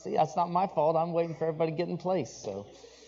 See, that's not my fault. I'm waiting for everybody to get in place. So,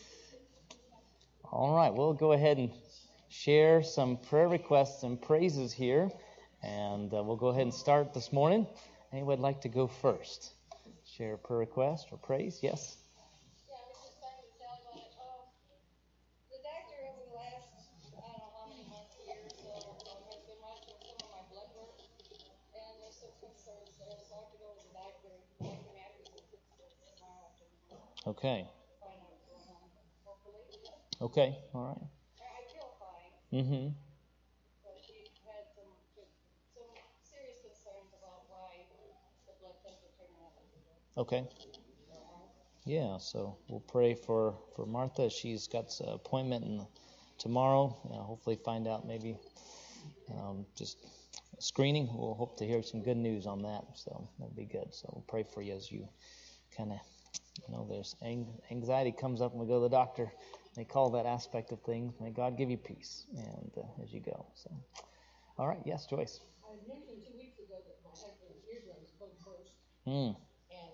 all right, we'll go ahead and share some prayer requests and praises here, and we'll go ahead and start this morning. Anyone would like to go first? Share a prayer request or praise? Yes? Yeah, I was just talking to Sal about it. The doctor over the last, I don't know how many months, a year or so, has been watching some of my blood work, and there's some concerns there, so I have to go to the doctor, Dr. Matthews at 6 tomorrow afternoon, Okay. find out what's going on, hopefully. Okay, all right. I feel fine, Mm-hmm. but he had some serious concerns about why the blood temperature went up a little. Okay. Yeah, so we'll pray for Martha. She's got an appointment tomorrow. Hopefully find out maybe just screening. We'll hope to hear some good news on that, so that'll be good. So we'll pray for you as you kind of, there's anxiety comes up when we go to the doctor. They call that aspect of things. May God give you peace and as you go. So, all right, yes, Joyce. I mentioned 2 weeks ago that my husband's eardrums both burst. Mm. And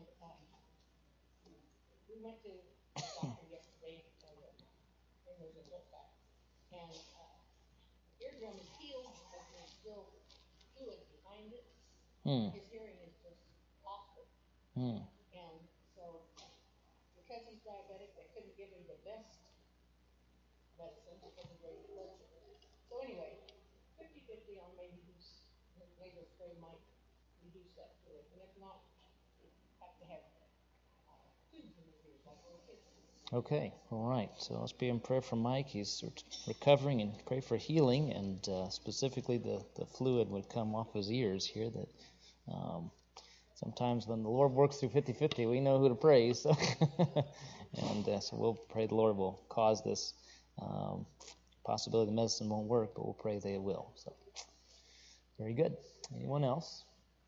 we went to the doctor yesterday because there was a book back. And eardrum is healed, but there's still fluid behind it. His hearing is just awful. And so, because he's diabetic, they couldn't give him the best medicine because of raised blood sugar. So anyway, 50-50 on maybe nasal spray might reduce that fluid. And if not, you have to have tubes in his ears like little kids. Okay, all right. So let's be in prayer for Mike. He's recovering, and pray for healing, and specifically the fluid would come off his ears here. That sometimes when the Lord works through 50-50, we know who to praise. So and so we'll pray the Lord will cause this possibility the medicine won't work, but we'll pray that it will. So very good. Anyone else?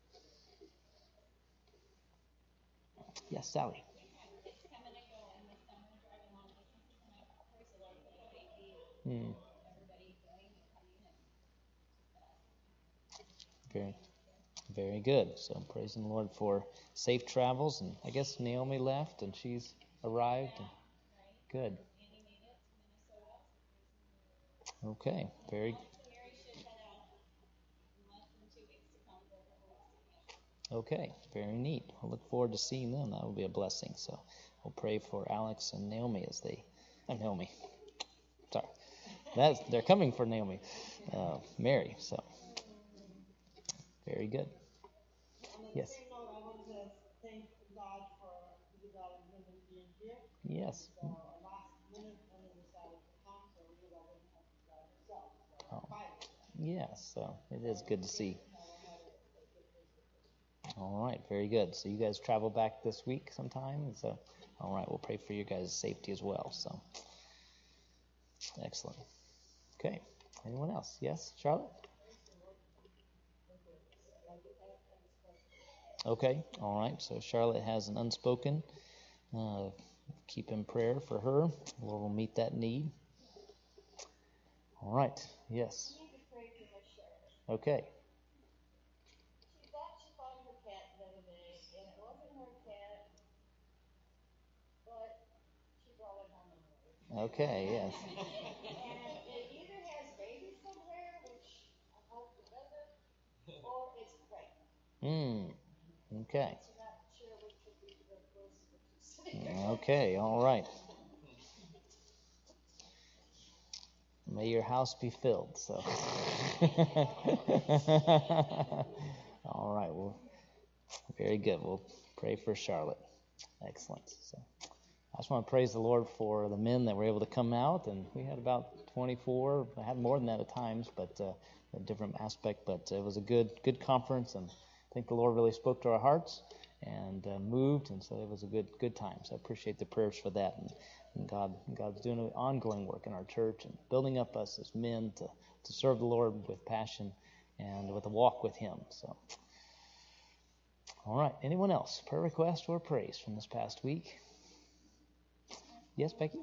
Yes, Sally. Very, very good. So I'm praising the Lord for safe travels, and I guess Naomi left and she's arrived. Good. Okay, very. Okay, very neat. I look forward to seeing them. That will be a blessing. So we'll pray for Alex and Naomi as they. Naomi. Sorry, they're coming for Naomi, Mary. So very good. Yes. I want to thank God for Isabel and Lyndon being here. Yes. So last minute, Lyndon decided to come, so Isabel didn't have to drive herself. So yes, so it is good to see. All right, very good. So you guys travel back this week sometime. So, all right, we'll pray for your guys' safety as well. So, excellent. Okay. Anyone else? Yes, Charlotte? Okay. All right. So Charlotte has an unspoken. Keep in prayer for her. The Lord will meet that need. All right. Yes. Okay. She thought she found her cat the other day, and it wasn't her cat, but she brought it home anyway. Okay. Yes. And it either has babies somewhere, which I hope it doesn't, or it's pregnant. Okay. She's not sure which would be the closest. Okay. All right. May your house be filled. So. All right. Well, very good. We'll pray for Charlotte. Excellent. So I just want to praise the Lord for the men that were able to come out, and we had about 24. I had more than that at times, but a different aspect. But it was a good conference, and I think the Lord really spoke to our hearts and moved, and so it was a good time. So I appreciate the prayers for that, and God's doing an ongoing work in our church and building up us as men to serve the Lord with passion and with a walk with Him. So, all right. Anyone else? Prayer request or praise from this past week? Yes, Becky?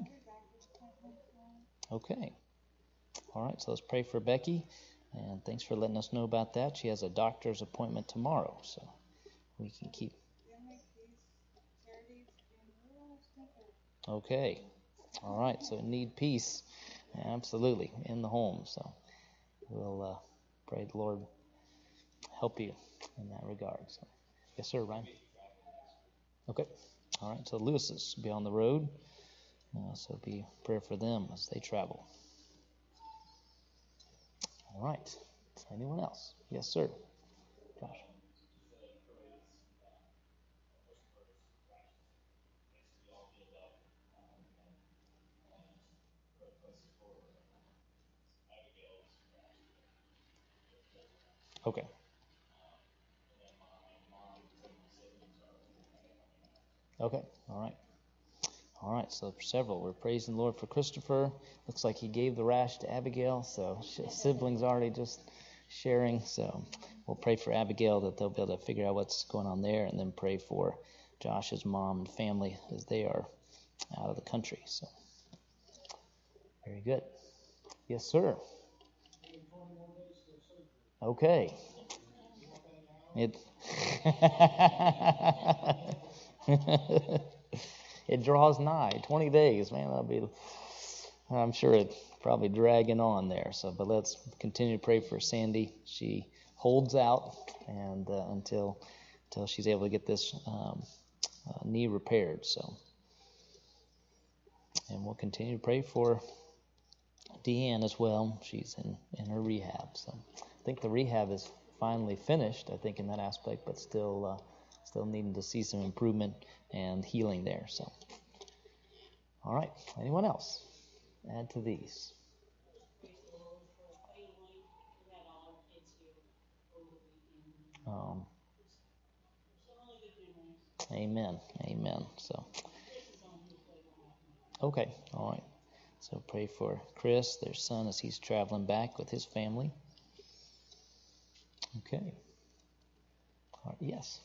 Okay. All right. So let's pray for Becky, and thanks for letting us know about that. She has a doctor's appointment tomorrow, so we can keep. Okay. All right. So need peace. Absolutely. In the home. So we'll pray the Lord help you in that regard. So, yes, sir, Ryan. Okay. All right. So Lewis's be on the road. So be prayer for them as they travel. All right. Anyone else? Yes, sir. Josh. Okay. Okay. All right. All right. So several. We're praising the Lord for Christopher. Looks like he gave the rash to Abigail. So siblings already just sharing. So we'll pray for Abigail that they'll be able to figure out what's going on there, and then pray for Josh's mom and family as they are out of the country. So very good. Yes, sir. Okay. It it draws nigh. 20 days, man. That'll be. I'm sure it's probably dragging on there. So, but let's continue to pray for Sandy. She holds out, and until she's able to get this knee repaired. So, and we'll continue to pray for Deanne as well. She's in her rehab. So, I think the rehab is finally finished, I think, in that aspect, but still needing to see some improvement and healing there. So, all right. Anyone else? Add to these. Amen. Amen. So, okay. All right. So pray for Chris, their son, as he's traveling back with his family. Okay. All right. Yes.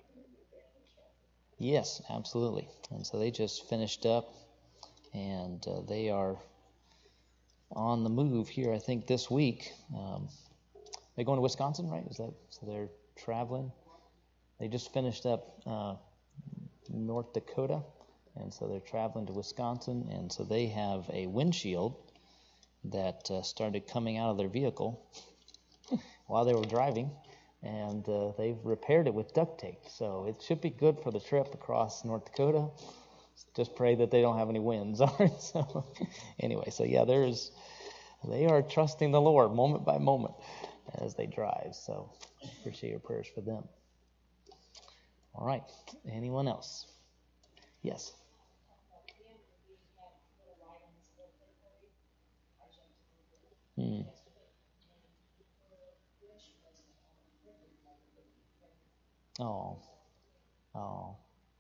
Yes, absolutely. And so they just finished up, and they are on the move here, I think, this week. They're going to Wisconsin, right? Is that so? They're traveling. They just finished up North Dakota, and so they're traveling to Wisconsin, and so they have a windshield that started coming out of their vehicle while they were driving, and they've repaired it with duct tape. So it should be good for the trip across North Dakota. Just pray that they don't have any winds. All right. So anyway, so yeah, they are trusting the Lord moment by moment as they drive. So appreciate your prayers for them. All right. Anyone else? Yes. Oh. Oh.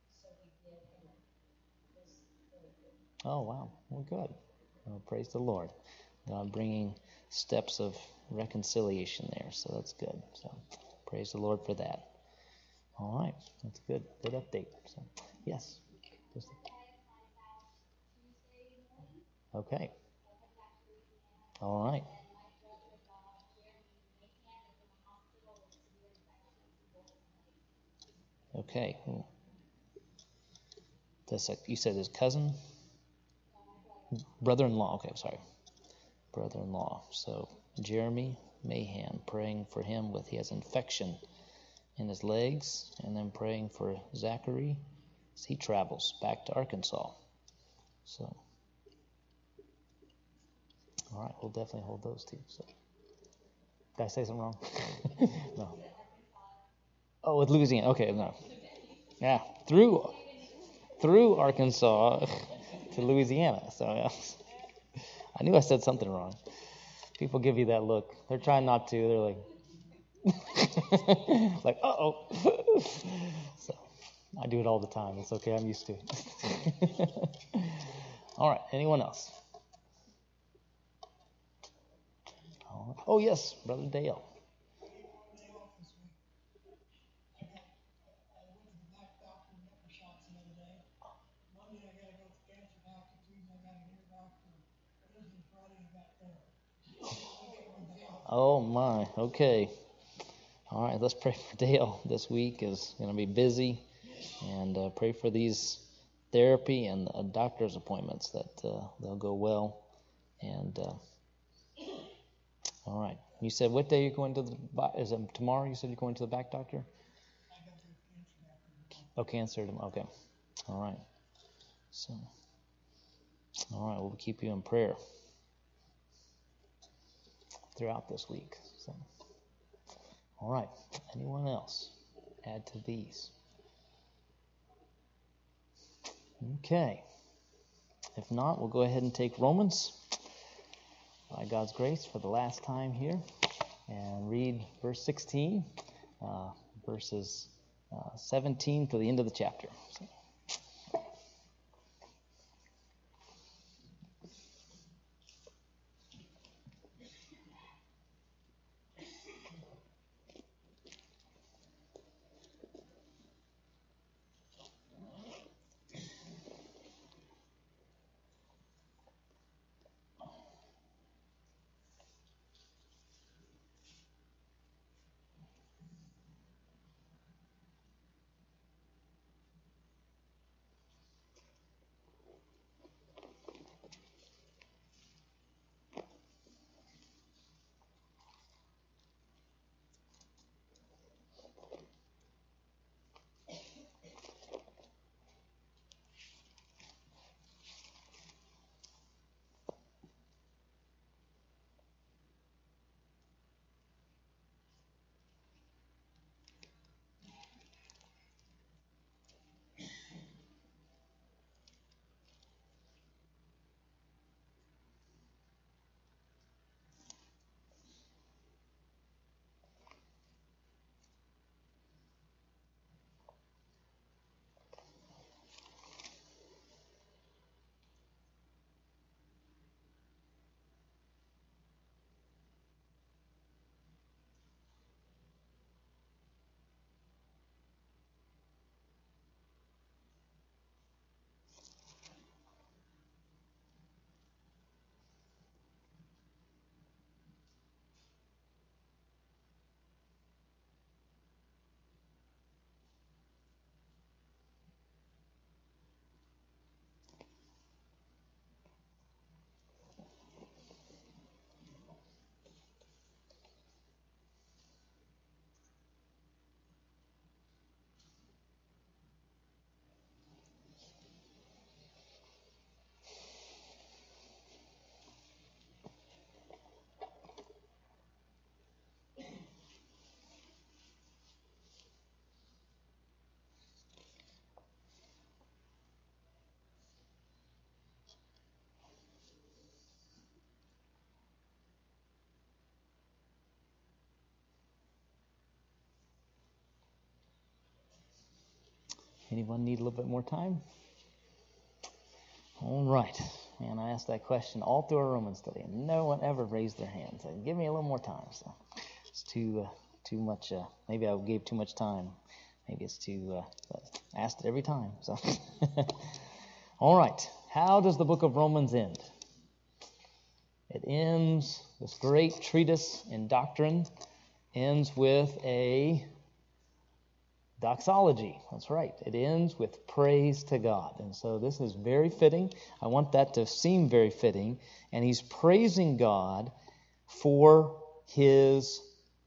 Oh, wow. Well, good. Well, praise the Lord. God bringing steps of reconciliation there. So that's good. So praise the Lord for that. All right. That's good. Good update. So, yes. Okay. All right. Okay. That's you said his cousin? Brother-in-law. Okay, sorry. Brother-in-law. So Jeremy Mahan, praying for him he has infection in his legs, and then praying for Zachary as he travels back to Arkansas. So, all right, we'll definitely hold those two. So, did I say something wrong? No. Oh, with Louisiana. Okay, no. Yeah, through Arkansas to Louisiana. So, yeah. I knew I said something wrong. People give you that look. They're trying not to. They're like, like, uh-oh. So I do it all the time. It's okay. I'm used to it. All right. Anyone else? Oh, yes. Brother Dale. Oh, my. Okay. All right. Let's pray for Dale. This week is going to be busy. And pray for these therapy and doctor's appointments that they'll go well. And all right. You said what day you're going to is it tomorrow? You said you're going to the back doctor? Oh, cancer. Okay. All right. So, all right. We'll keep you in prayer throughout this week. So, all right. Anyone else add to these? Okay. If not, we'll go ahead and take Romans, by God's grace, for the last time here, and read verse 16, verses 17 to the end of the chapter. So. Anyone need a little bit more time? All right. Man, I asked that question all through our Romans study, and no one ever raised their hand. So give me a little more time. So it's too much. Maybe I gave too much time. Maybe it's too. I asked it every time. So all right. How does the book of Romans end? It ends, this great treatise in doctrine ends with a doxology. That's right. It ends with praise to God. And so this is very fitting. I want that to seem very fitting. And he's praising God for his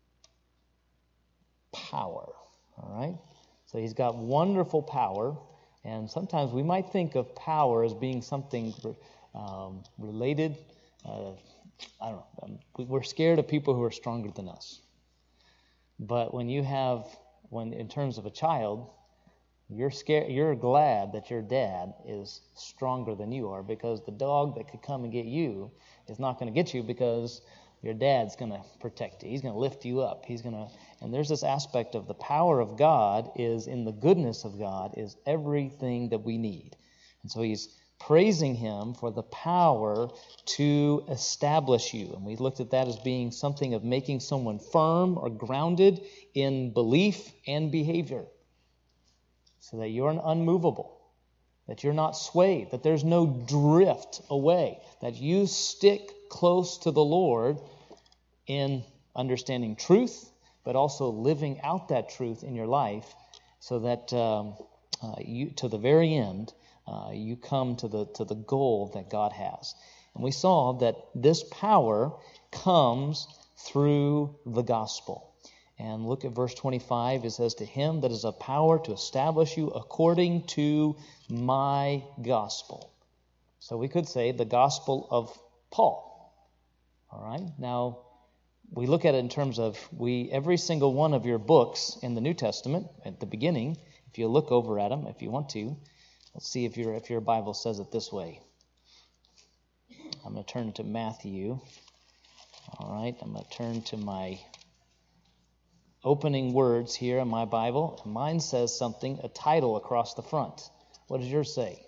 power. All right? So he's got wonderful power. And sometimes we might think of power as being something related. I don't know. We're scared of people who are stronger than us. But when in terms of a child, you're glad that your dad is stronger than you are, because the dog that could come and get you is not going to get you because your dad's going to protect you. He's going to lift you up. And there's this aspect of the power of God is in the goodness of God is everything that we need. And so he's praising him for the power to establish you. And we looked at that as being something of making someone firm or grounded in belief and behavior, so that you're unmovable, that you're not swayed, that there's no drift away, that you stick close to the Lord in understanding truth, but also living out that truth in your life, so that to the very end, you come to the goal that God has. And we saw that this power comes through the gospel. And look at verse 25. It says, to him that is a power to establish you according to my gospel. So we could say the gospel of Paul. All right? Now, we look at it in terms of every single one of your books in the New Testament at the beginning, if you look over at them, if you want to, let's see if your Bible says it this way. I'm going to turn to Matthew. All right, I'm going to turn to my opening words here in my Bible. And mine says something, a title across the front. What does yours say?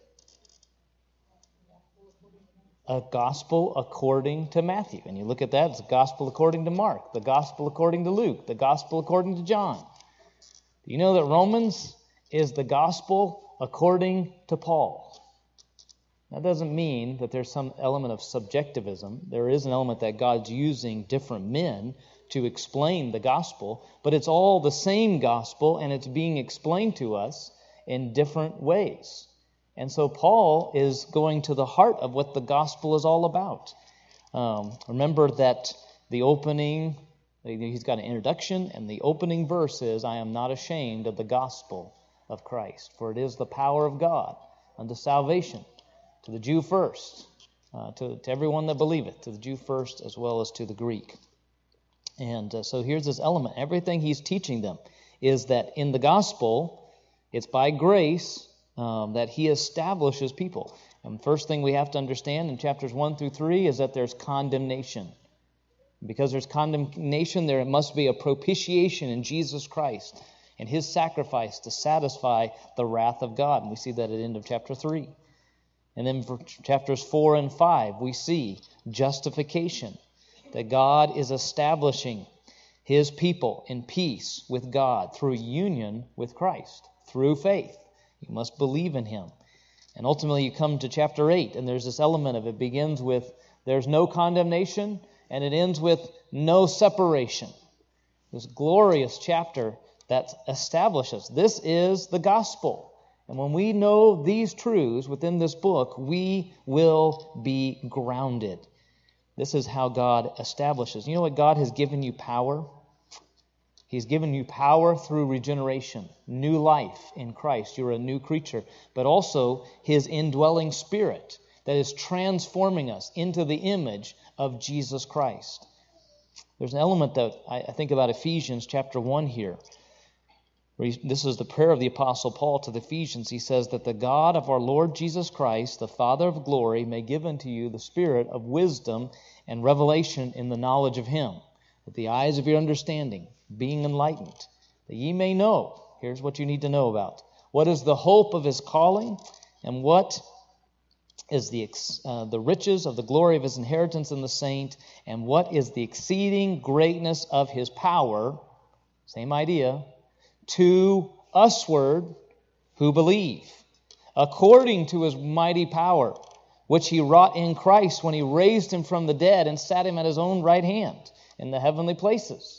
A gospel according to Matthew. And you look at that, it's a gospel according to Mark, the gospel according to Luke, the gospel according to John. Do you know that Romans is the gospel according to Paul? That doesn't mean that there's some element of subjectivism. There is an element that God's using different men to explain the gospel, but it's all the same gospel, and it's being explained to us in different ways. And so Paul is going to the heart of what the gospel is all about. Remember that the opening, he's got an introduction, and the opening verse is, I am not ashamed of the gospel of Christ, for it is the power of God unto salvation, to the Jew first, to everyone that believeth, to the Jew first as well as to the Greek. And so here's this element. Everything he's teaching them is that in the gospel, it's by grace that he establishes people. And the first thing we have to understand in chapters 1 through 3 is that there's condemnation. Because there's condemnation, there must be a propitiation in Jesus Christ and his sacrifice to satisfy the wrath of God. And we see that at the end of chapter 3. And then for chapters 4 and 5, we see justification, that God is establishing his people in peace with God through union with Christ, through faith. You must believe in him. And ultimately you come to chapter 8, and there's this element of it begins with there's no condemnation, and it ends with no separation. This glorious chapter that establishes this is the gospel. And when we know these truths within this book, we will be grounded. This is how God establishes. You know what? God has given you power. He's given you power through regeneration, new life in Christ. You're a new creature. But also his indwelling spirit that is transforming us into the image of Jesus Christ. There's an element that I think about Ephesians chapter 1 here. This is the prayer of the Apostle Paul to the Ephesians. He says that the God of our Lord Jesus Christ, the Father of glory, may give unto you the spirit of wisdom and revelation in the knowledge of him, with the eyes of your understanding being enlightened, that ye may know. Here's what you need to know about. What is the hope of his calling, and what is the riches of the glory of his inheritance in the saint, and what is the exceeding greatness of his power, same idea, to usward who believe, according to his mighty power, which he wrought in Christ when he raised him from the dead and sat him at his own right hand in the heavenly places.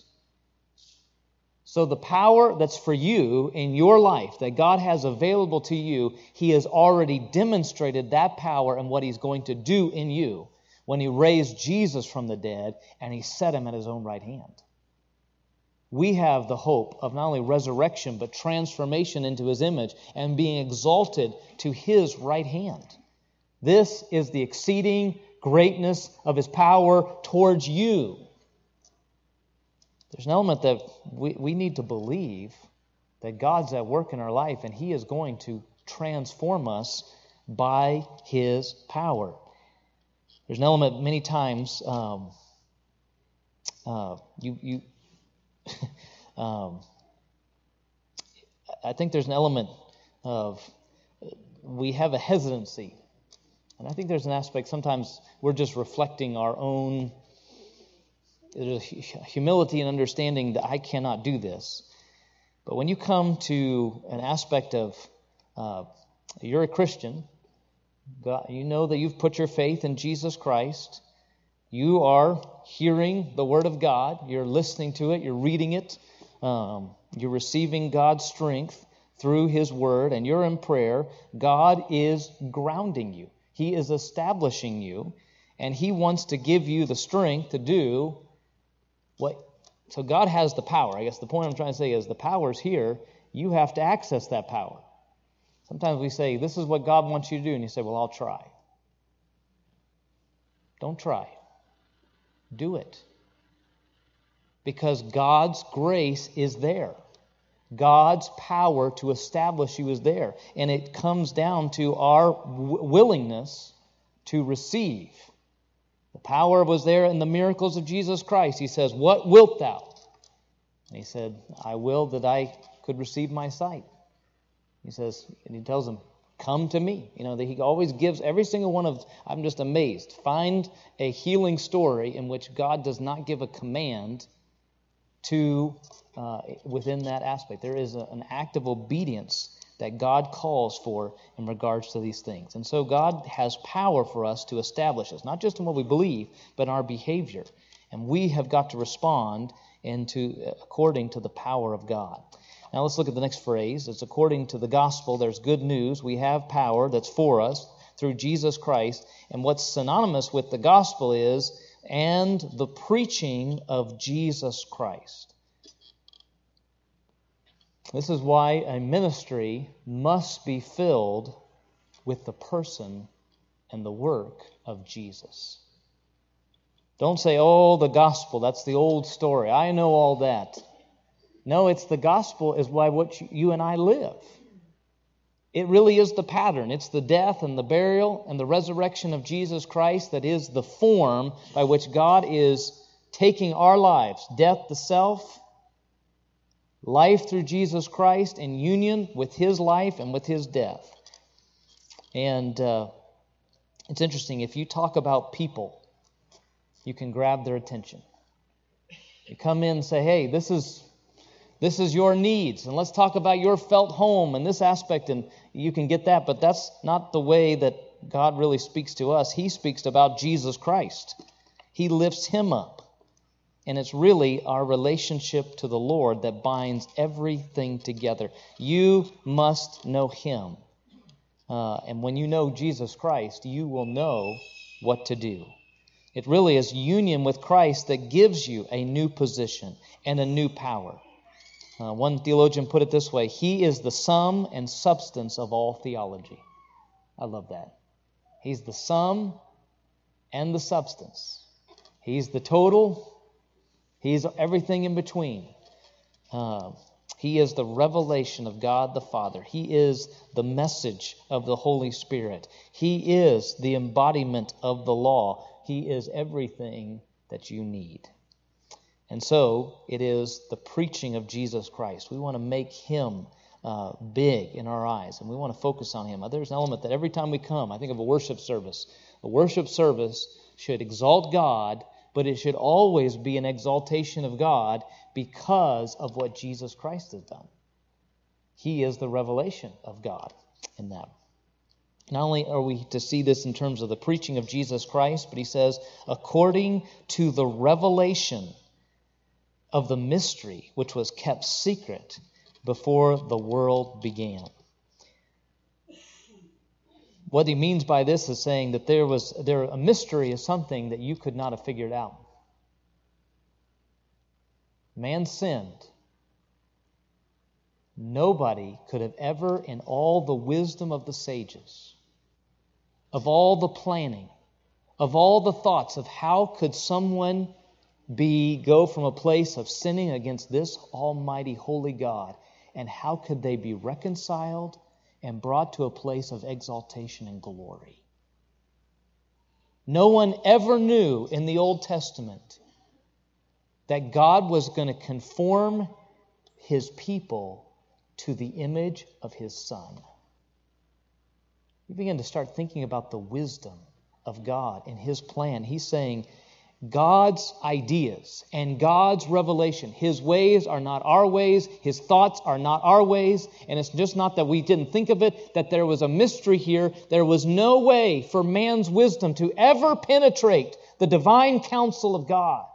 So the power that's for you in your life, that God has available to you, he has already demonstrated that power and what he's going to do in you when he raised Jesus from the dead and he set him at his own right hand. We have the hope of not only resurrection, but transformation into his image and being exalted to his right hand. This is the exceeding greatness of his power towards you. There's an element that we need to believe that God's at work in our life and he is going to transform us by his power. There's an element many times I think there's an element of we have a hesitancy. And I think there's an aspect sometimes we're just reflecting our own humility and understanding that I cannot do this. But when you come to an aspect of you're a Christian, God, you know that you've put your faith in Jesus Christ, you are hearing the Word of God, you're listening to it, you're reading it, you're receiving God's strength through His Word and you're in prayer, God is grounding you. He is establishing you, and He wants to give you the strength to do what. So God has the power. I guess the point I'm trying to say is the power's here. You have to access that power. Sometimes we say, this is what God wants you to do, and you say, well, I'll try. Don't try. Do it. Because God's grace is there. God's power to establish you is there. And it comes down to our willingness to receive. The power was there in the miracles of Jesus Christ. He says, what wilt thou? And He said, I will that I could receive my sight. He says, and He tells them, come to me. He always gives every single one of, I'm just amazed. Find a healing story in which God does not give a command to within that aspect. There is an act of obedience that God calls for in regards to these things. And so God has power for us to establish us, not just in what we believe, but in our behavior. And we have got to respond according to the power of God. Now let's look at the next phrase. It's according to the gospel. There's good news. We have power that's for us through Jesus Christ. And what's synonymous with the gospel is, and the preaching of Jesus Christ. This is why a ministry must be filled with the person and the work of Jesus. Don't say, oh, the gospel, that's the old story. I know all that. No, it's the gospel is why what you and I live. It really is the pattern. It's the death and the burial and the resurrection of Jesus Christ that is the form by which God is taking our lives, death to self, life through Jesus Christ in union with His life and with His death. And it's interesting, if you talk about people, you can grab their attention. You come in and say, hey, this is your needs, and let's talk about your felt home and this aspect, and you can get that, but that's not the way that God really speaks to us. He speaks about Jesus Christ. He lifts Him up. And it's really our relationship to the Lord that binds everything together. You must know Him. And when you know Jesus Christ, you will know what to do. It really is union with Christ that gives you a new position and a new power. One theologian put it this way: He is the sum and substance of all theology. I love that. He's the sum and the substance. He's the total. He's everything in between. He is the revelation of God the Father. He is the message of the Holy Spirit. He is the embodiment of the law. He is everything that you need. And so it is the preaching of Jesus Christ. We want to make Him big in our eyes, and we want to focus on Him. There's an element that every time we come, I think of a worship service. A worship service should exalt God, but it should always be an exaltation of God because of what Jesus Christ has done. He is the revelation of God in that. Not only are we to see this in terms of the preaching of Jesus Christ, but he says, according to the revelation of the mystery which was kept secret before the world began. What he means by this is saying that a mystery is something that you could not have figured out. Man sinned. Nobody could have ever, in all the wisdom of the sages, of all the planning, of all the thoughts of how could someone go from a place of sinning against this almighty holy God, and how could they be reconciled and brought to a place of exaltation and glory. No one ever knew in the Old Testament that God was going to conform His people to the image of His Son. You begin to start thinking about the wisdom of God and His plan. He's saying, God's ideas and God's revelation, His ways are not our ways, His thoughts are not our ways, and it's just not that we didn't think of it, that there was a mystery here. There was no way for man's wisdom to ever penetrate the divine counsel of God.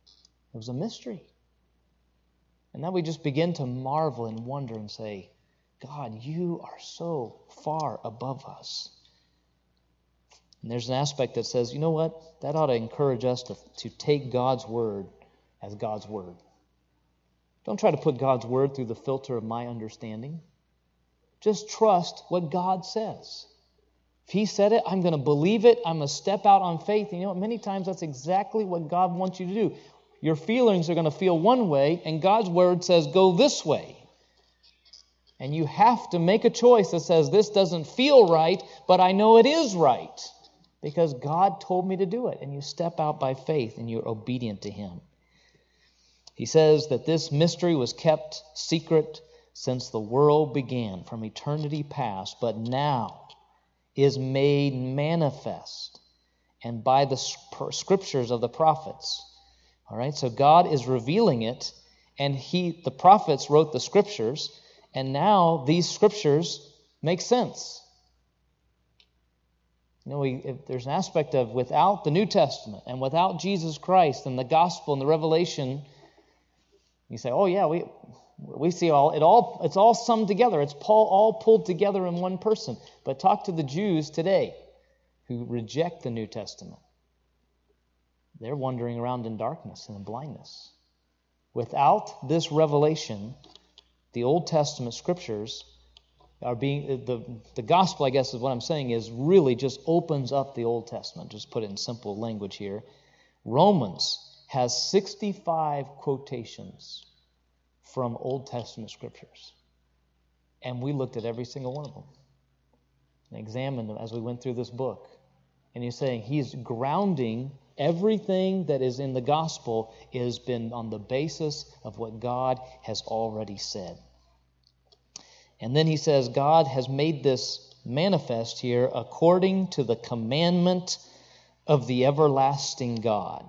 It was a mystery. And now we just begin to marvel and wonder and say, God, you are so far above us. And there's an aspect that says, you know what? That ought to encourage us to take God's word as God's word. Don't try to put God's word through the filter of my understanding. Just trust what God says. If He said it, I'm going to believe it. I'm going to step out on faith. And you know what? Many times that's exactly what God wants you to do. Your feelings are going to feel one way, and God's word says, go this way. And you have to make a choice that says, this doesn't feel right, but I know it is right because God told me to do it. And you step out by faith and you're obedient to Him. He says that this mystery was kept secret since the world began, from eternity past, but now is made manifest, and by the scriptures of the prophets. All right, so God is revealing it, and the prophets wrote the scriptures, and now these scriptures make sense. You know, there's an aspect of without the New Testament and without Jesus Christ and the gospel and the revelation, you say, oh yeah, we see it's all summed together. It's all pulled together in one person. But talk to the Jews today who reject the New Testament. They're wandering around in darkness and in blindness. Without this revelation, the Old Testament scriptures are being, the gospel, I guess is what I'm saying, is really just opens up the Old Testament. Just put it in simple language here. Romans has 65 quotations from Old Testament scriptures. And we looked at every single one of them and examined them as we went through this book. And he's saying he's grounding everything that is in the gospel has been on the basis of what God has already said. And then he says God has made this manifest here according to the commandment of the everlasting God.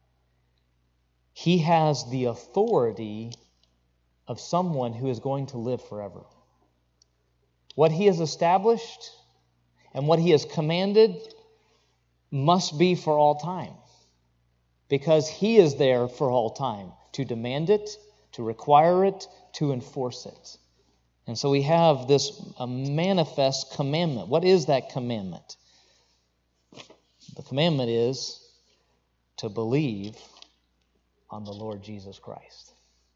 He has the authority of someone who is going to live forever. What He has established and what He has commanded must be for all time, because He is there for all time to demand it, to require it, to enforce it. And so we have this manifest commandment. What is that commandment? The commandment is to believe on the Lord Jesus Christ.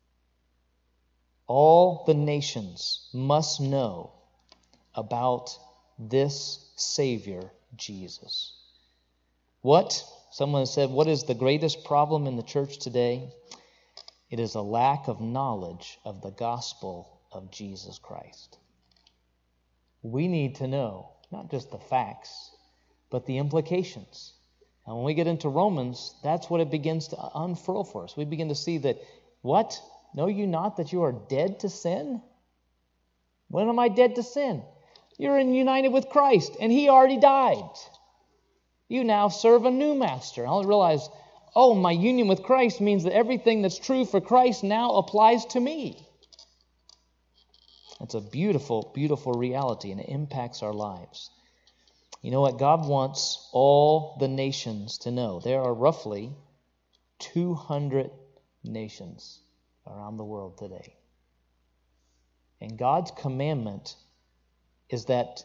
All the nations must know about this Savior, Jesus. Someone said, what is the greatest problem in the church today? It is a lack of knowledge of the gospel of Jesus Christ. We need to know not just the facts, but the implications. And when we get into Romans, that's what it begins to unfurl for us. We begin to see that, what? Know you not that you are dead to sin? When am I dead to sin? You're united with Christ, and He already died. You now serve a new master. I'll realize, my union with Christ means that everything that's true for Christ now applies to me. It's a beautiful, beautiful reality, and it impacts our lives. You know what? God wants all the nations to know. There are roughly 200 nations around the world today. And God's commandment is that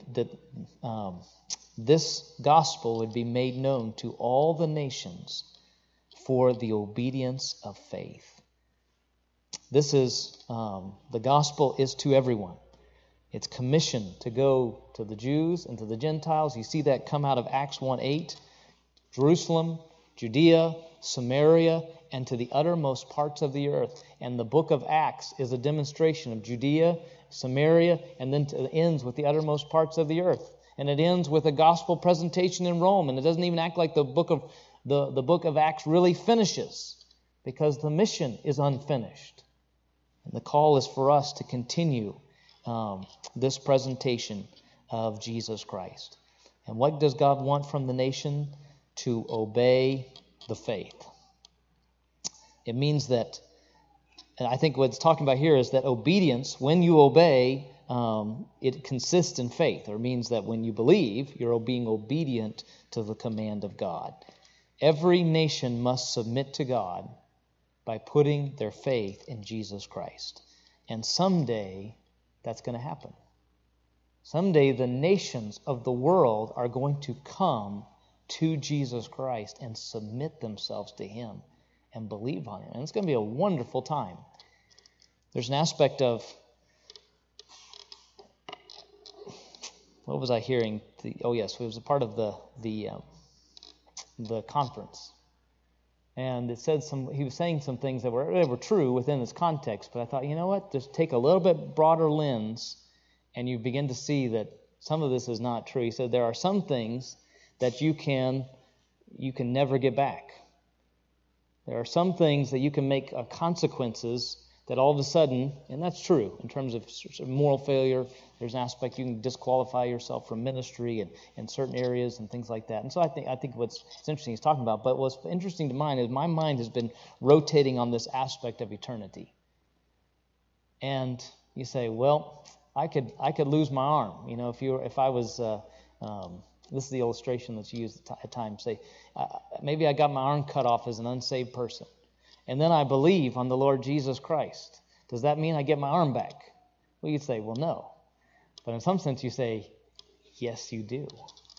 this gospel would be made known to all the nations for the obedience of faith. This is, the gospel is to everyone. It's commissioned to go to the Jews and to the Gentiles. You see that come out of Acts 1:8. Jerusalem, Judea, Samaria, and to the uttermost parts of the earth. And the book of Acts is a demonstration of Judea, Samaria, and then it ends with the uttermost parts of the earth. And it ends with a gospel presentation in Rome. And it doesn't even act like the book of Acts really finishes, because the mission is unfinished. And the call is for us to continue this presentation of Jesus Christ. And what does God want from the nation? To obey the faith. It means that, and I think what it's talking about here is that obedience, when you obey, it consists in faith, or means that when you believe, you're being obedient to the command of God. Every nation must submit to God by putting their faith in Jesus Christ. And someday, that's going to happen. Someday the nations of the world are going to come to Jesus Christ and submit themselves to Him and believe on Him. And it's going to be a wonderful time. There's an aspect of, what was I hearing? It was a part of the conference. And it said he was saying some things that were true within this context, but I thought, you know what? Just take a little bit broader lens, and you begin to see that some of this is not true. He said there are some things that you can never get back. There are some things that you can make consequences that all of a sudden, and that's true in terms of moral failure, there's an aspect you can disqualify yourself from ministry and certain areas and things like that. And so I think what's interesting he's talking about, but what's interesting to mine is my mind has been rotating on this aspect of eternity. And you say, well, I could lose my arm. You know, if I was this is the illustration that's used at times. Say, maybe I got my arm cut off as an unsaved person, and then I believe on the Lord Jesus Christ. Does that mean I get my arm back? Well, you'd say, well, no. But in some sense, you say, yes, you do.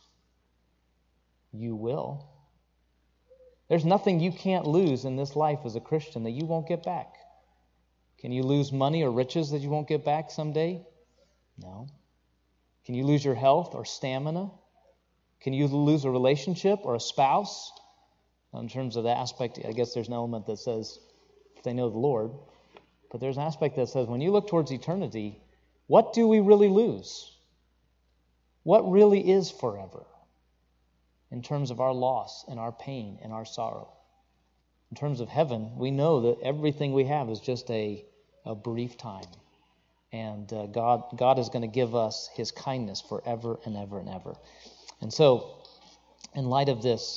You will. There's nothing you can't lose in this life as a Christian that you won't get back. Can you lose money or riches that you won't get back someday? No. Can you lose your health or stamina? Can you lose a relationship or a spouse? In terms of the aspect, I guess there's an element that says if they know the Lord. But there's an aspect that says when you look towards eternity, what do we really lose? What really is forever in terms of our loss and our pain and our sorrow? In terms of heaven, we know that everything we have is just a brief time. And God is going to give us His kindness forever and ever and ever. And so, in light of this,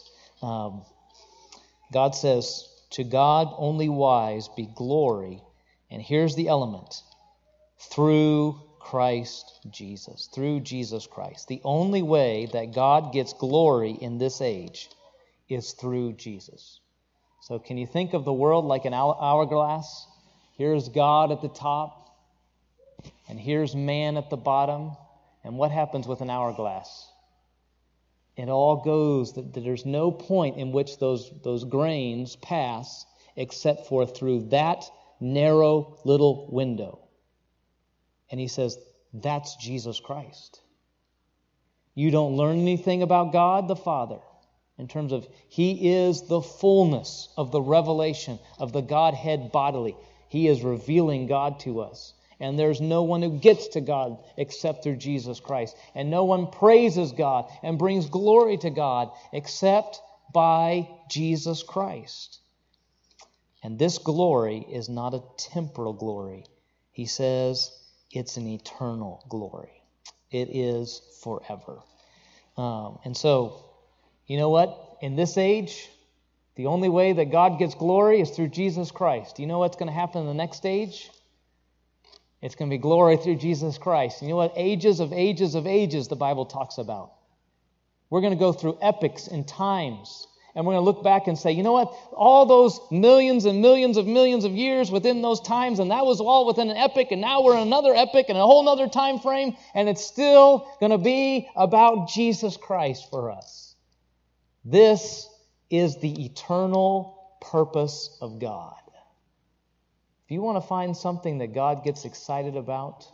God says, to God only wise be glory. And here's the element. Through Christ Jesus. Through Jesus Christ. The only way that God gets glory in this age is through Jesus. So can you think of the world like an hourglass? Here's God at the top, and here's man at the bottom. And what happens with an hourglass? It all goes, that there's no point in which those grains pass except for through that narrow little window. And he says, that's Jesus Christ. You don't learn anything about God the Father in terms of He is the fullness of the revelation of the Godhead bodily. He is revealing God to us. And there's no one who gets to God except through Jesus Christ. And no one praises God and brings glory to God except by Jesus Christ. And this glory is not a temporal glory. He says it's an eternal glory. It is forever. And so, you know what? In this age, the only way that God gets glory is through Jesus Christ. Do you know what's going to happen in the next age? It's going to be glory through Jesus Christ. And you know what? Ages of ages of ages the Bible talks about. We're going to go through epochs and times. And we're going to look back and say, you know what? All those millions and millions of years within those times, and that was all within an epoch, and now we're in another epoch and a whole other time frame, and it's still going to be about Jesus Christ for us. This is the eternal purpose of God. If you want to find something that God gets excited about,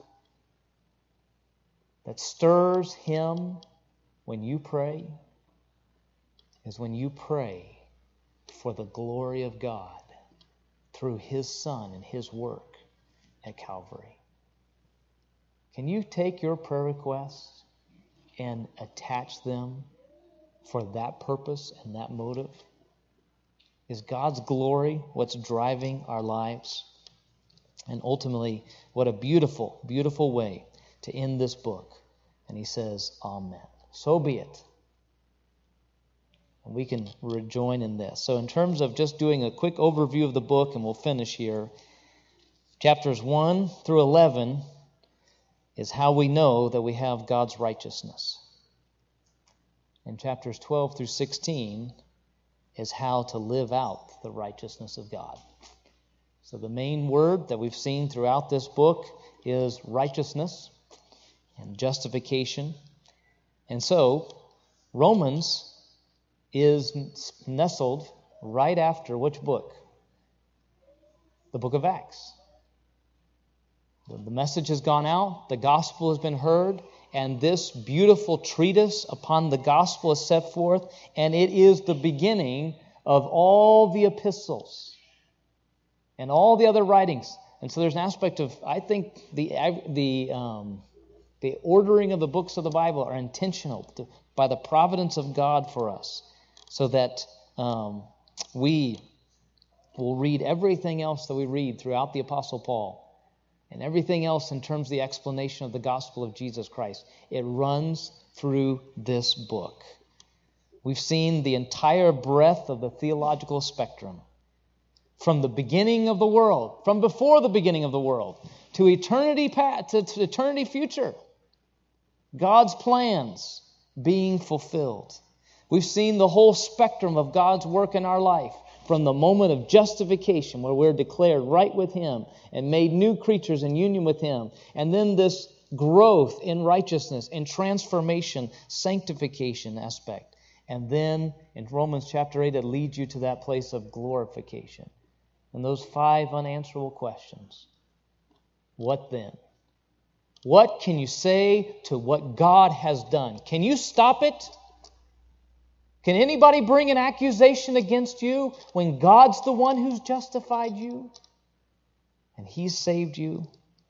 that stirs Him when you pray, is when you pray for the glory of God through His Son and His work at Calvary. Can you take your prayer requests and attach them for that purpose and that motive? Is God's glory what's driving our lives? And ultimately, what a beautiful, beautiful way to end this book. And he says, Amen. So be it. And we can rejoin in this. So in terms of just doing a quick overview of the book, and we'll finish here, chapters 1 through 11 is how we know that we have God's righteousness. And chapters 12 through 16 is how to live out the righteousness of God. So the main word that we've seen throughout this book is righteousness and justification. And so, Romans is nestled right after which book? The book of Acts. The message has gone out, the gospel has been heard, and this beautiful treatise upon the gospel is set forth, and it is the beginning of all the epistles and all the other writings. And so there's an aspect of, I think, the ordering of the books of the Bible are intentional by the providence of God for us, so that we will read everything else that we read throughout the Apostle Paul, and everything else in terms of the explanation of the gospel of Jesus Christ. It runs through this book. We've seen the entire breadth of the theological spectrum, from the beginning of the world, from before the beginning of the world, to eternity past, to eternity future. God's plans being fulfilled. We've seen the whole spectrum of God's work in our life, from the moment of justification, where we're declared right with Him and made new creatures in union with Him, and then this growth in righteousness, in transformation, sanctification aspect. And then in Romans chapter 8, it leads you to that place of glorification. And those 5 unanswerable questions. What then? What can you say to what God has done? Can you stop it? Can anybody bring an accusation against you when God's the one who's justified you and He's saved you?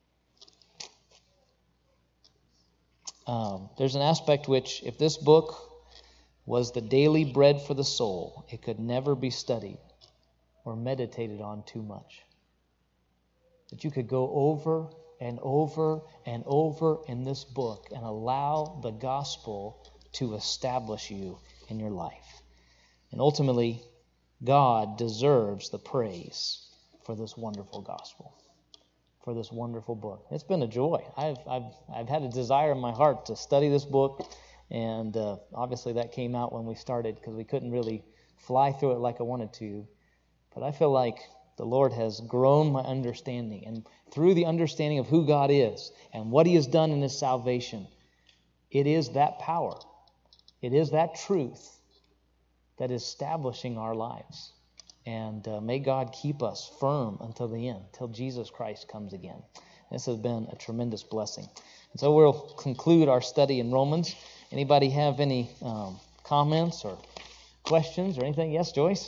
There's an aspect which, if this book was the daily bread for the soul, it could never be studied or meditated on too much. That you could go over and over and over in this book and allow the gospel to establish you in your life. And ultimately, God deserves the praise for this wonderful gospel, for this wonderful book. It's been a joy. I've had a desire in my heart to study this book, and obviously that came out when we started because we couldn't really fly through it like I wanted to. But I feel like the Lord has grown my understanding, and through the understanding of who God is and what He has done in His salvation, it is that power, it is that truth that is establishing our lives. And may God keep us firm until the end, till Jesus Christ comes again. This has been a tremendous blessing. And so we'll conclude our study in Romans. Anybody have any comments or questions or anything? Yes, Joyce?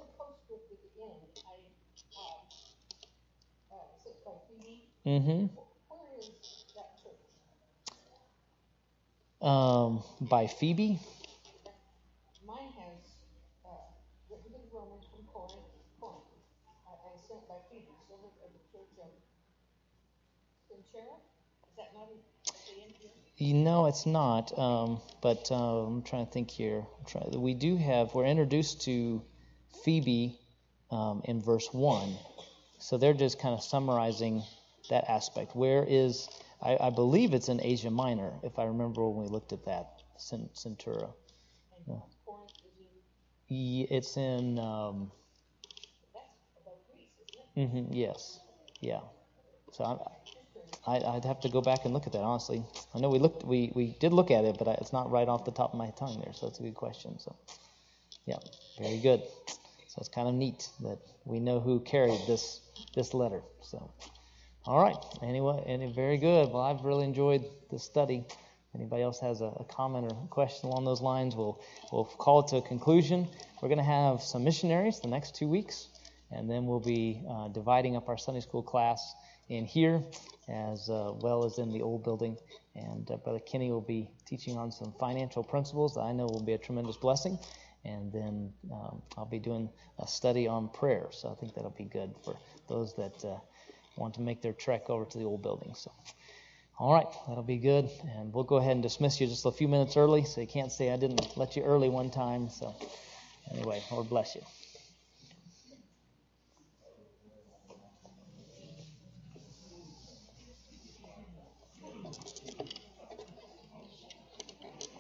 Mm-hmm. Where is that church? By Phoebe? Mine has written to the Romans from Corinth. I sent by Phoebe, servant of the church of Sincera. Is that not at the end here? No, it's not. But I'm trying to think here. We're introduced to Phoebe in verse 1. So they're just kind of summarizing that aspect. Where is, I believe it's in Asia Minor, if I remember when we looked at that, Centura. And Corinth is in... It's in... That's above Greece, isn't it? Yes. Yeah. So I'd have to go back and look at that, honestly. I know we did look at it, but it's not right off the top of my tongue there, so that's a good question. So, yeah, very good. So it's kind of neat that we know who carried this letter. So, all right. Anyway, very good. Well, I've really enjoyed this study. Anybody else has a comment or a question along those lines, we'll call it to a conclusion. We're going to have some missionaries the next 2 weeks, and then we'll be dividing up our Sunday school class in here as well as in the old building. And Brother Kenny will be teaching on some financial principles that I know will be a tremendous blessing. And then I'll be doing a study on prayer. So I think that'll be good for those that want to make their trek over to the old building. So, all right, that'll be good. And we'll go ahead and dismiss you just a few minutes early, so you can't say I didn't let you early one time. So anyway, Lord bless you.